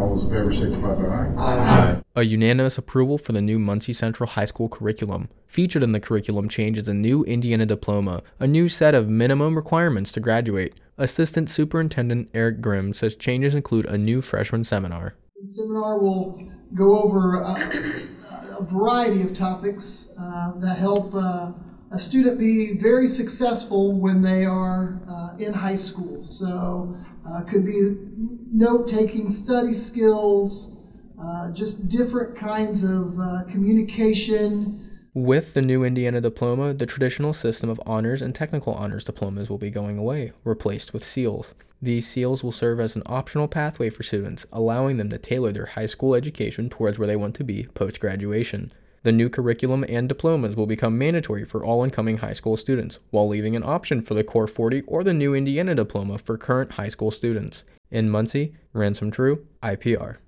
All those in favor signify by aye. Aye. A unanimous approval for the new Muncie Central High School curriculum. Featured in the curriculum change is a new Indiana diploma, a new set of minimum requirements to graduate. Assistant Superintendent Eric Grimm says changes include a new freshman seminar. The seminar will go over a variety of topics that help a student be very successful when they are in high school. So could be note-taking, study skills, just different kinds of communication. With the new Indiana diploma, the traditional system of honors and technical honors diplomas will be going away, replaced with SEALs. These SEALs will serve as an optional pathway for students, allowing them to tailor their high school education towards where they want to be post-graduation. The new curriculum and diplomas will become mandatory for all incoming high school students, while leaving an option for the Core 40 or the new Indiana diploma for current high school students. In Muncie, Ransom True, IPR.